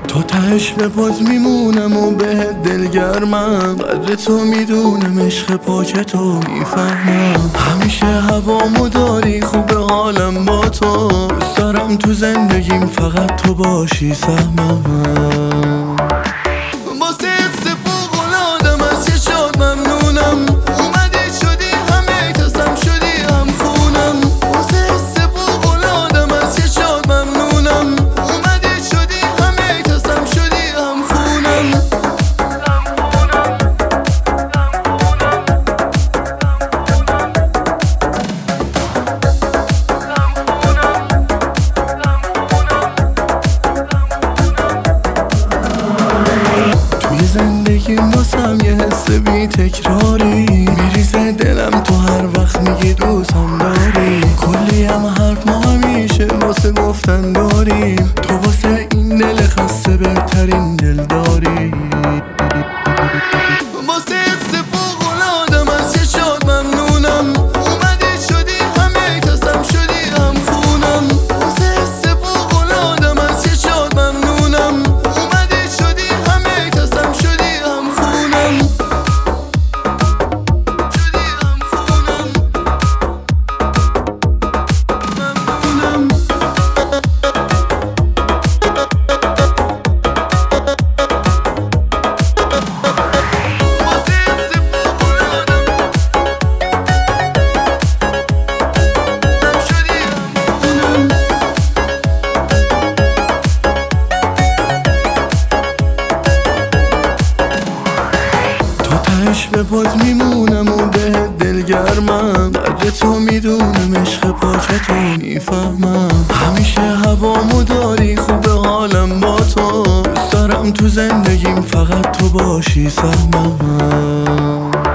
تا تهش به پات میمونم و بهت دلگرمم، قدر تو میدونم، عشق پاک تو میفهمم. همیشه هوامو داری، خوب حالم با تو، دوست دارم تو زندگیم فقط تو باشی سهمم. واسه حس فوق‌العاده‌م از چشات ممنونم، اومدی شدی همه تصم شدی هم خونم. واسه حس فوق‌العاده‌م از چشات ممنونم، اومدی شدی همه تصم شدی هم خونم. توی زندگی واسم یه حس بی تکراری، میریزه دلم تو هر وقت میگی دوستم داری. کلی هم حرف ما همیشه واسه گفتن داریم، تو واسه این دل خسته بهترین دل داری. واسه حس فوق‌العاده‌م از چشات ممنونم، اومدی شدی همه تصم شدی هم خونم. واسه حس فوق‌العاده‌م از چشات ممنونم، اومدی شدی همه تصم شدی هم خونم. شدی هم خونم ممنونم. تهش به پات میمونم و بهت دلگرمم، قدر تو میدونم، عشق پاک تو میفهمم. همیشه هوامو داری، خوب حالم با تو، دوست دارم تو زندگیم فقط تو باشی سهمم.